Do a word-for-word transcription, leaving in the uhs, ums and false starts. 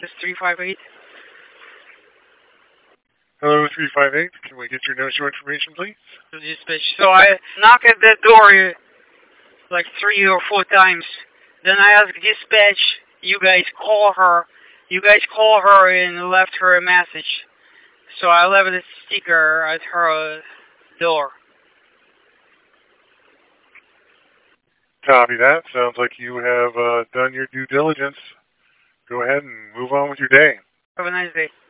This three five eight. Hello, three five eight. Can we get your no-show information, please? Dispatch. So I knock at that door like three or four times. Then I ask dispatch, you guys call her. You guys call her and left her a message. So I left a sticker at her door. Copy that. Sounds like you have uh, done your due diligence. Go ahead and move on with your day. Have a nice day.